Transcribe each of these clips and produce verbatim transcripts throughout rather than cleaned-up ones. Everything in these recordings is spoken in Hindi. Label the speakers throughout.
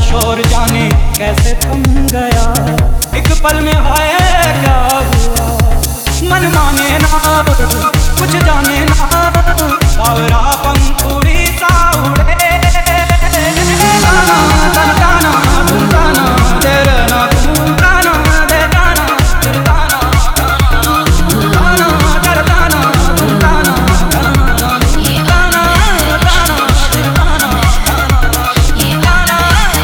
Speaker 1: शोर जाने कैसे थम गया। एक पल में हाय क्या हुआ, मन माने ना कुछ जाने ना, सावरा पंखुड़ी सा उड़े। ताना ताना ताना तुम ताना तेरे ना तुम ताना दे ताना तेरे ताना ताना तेरे ताना तुम ताना ताना तुम ताना ताना तेरे ताना ताना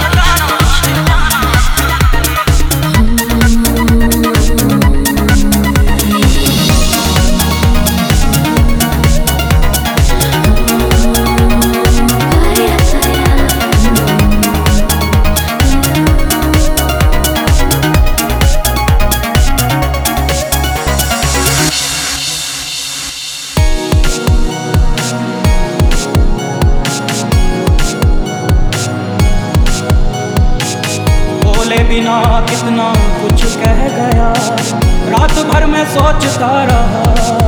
Speaker 1: बिना कितना कुछ कह गया, रात भर में सोचता रहा।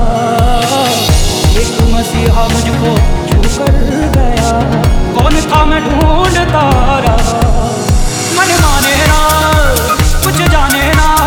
Speaker 1: एक मसीहा मुझको छू कर गया, कौन था मैं ढूंढता रहा। मन माने ना कुछ जाने ना,